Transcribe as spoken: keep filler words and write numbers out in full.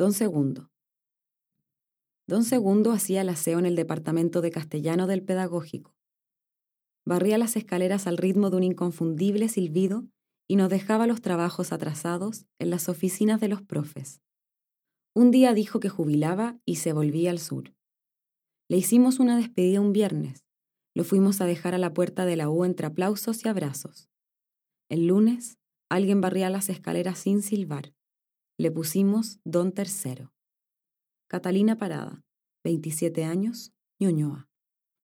Don Segundo. Don Segundo hacía el aseo en el departamento de castellano del pedagógico. Barría las escaleras al ritmo de un inconfundible silbido y nos dejaba los trabajos atrasados en las oficinas de los profes. Un día dijo que jubilaba y se volvía al sur. Le hicimos una despedida un viernes. Lo fuimos a dejar a la puerta de la U entre aplausos y abrazos. El lunes, alguien barría las escaleras sin silbar. Le pusimos Don Tercero. Catalina Parada, veintisiete años, Ñuñoa.